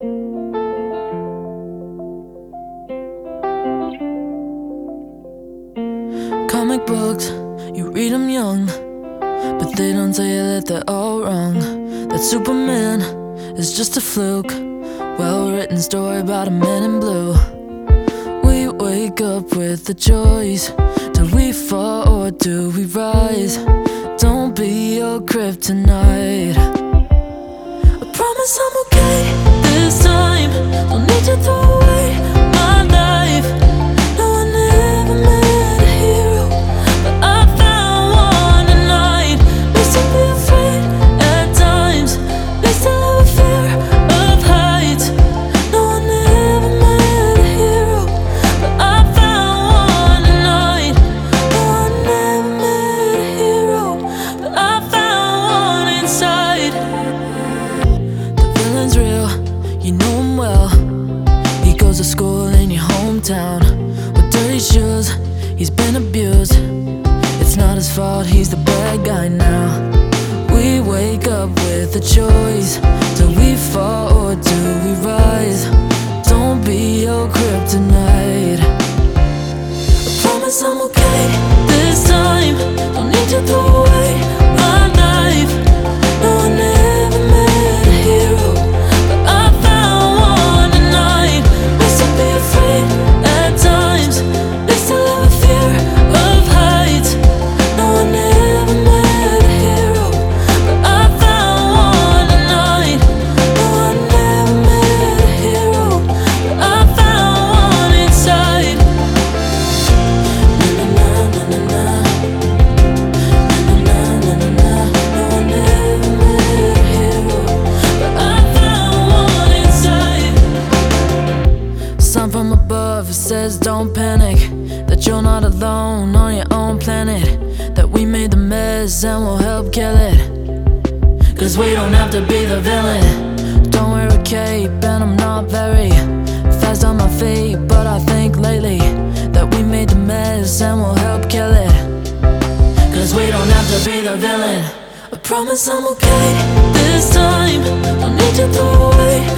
Comic books, you read them young, but they don't tell you that they're all wrong. That Superman is just a fluke, well-written story about a man in blue. We wake up with the choice. Do we fall or do we rise? Don't be your kryptonite. I promise I'm okay this time. Don't need to throw away my life. No, I never met a hero, but I found one tonight. Used to be afraid at times, used to have a fear of heights. No, I never met a hero, but I found one tonight. No, I never met a hero, but I found one inside. The villain's real, you know him well. He goes to school in your hometown with dirty shoes, he's been abused. It's not his fault, he's the bad guy now. We wake up with a choice. Do we fall or do we rise? Don't be your kryptonite. I promise I'm okay this time. Don't need to throw away my life. No, I never met a hero, but I found one tonight. Used to be afraid at times, used to have a fear of heights. No, I never met a hero, but I found one tonight. No, I never met a hero, but I found one inside. Na na na na na na. Na na na na na. No, I never met a hero, but I found one inside. Sign from above, it says don't panic, that you're not alone on your own planet, that we made the mess and we'll help kill it. Cause we don't have to be the villain. Don't wear a cape and I'm not very fast on my feet, but I think lately that we made the mess and we'll help kill it. Cause we don't have to be the villain. I promise I'm okay this time. Don't need to throw away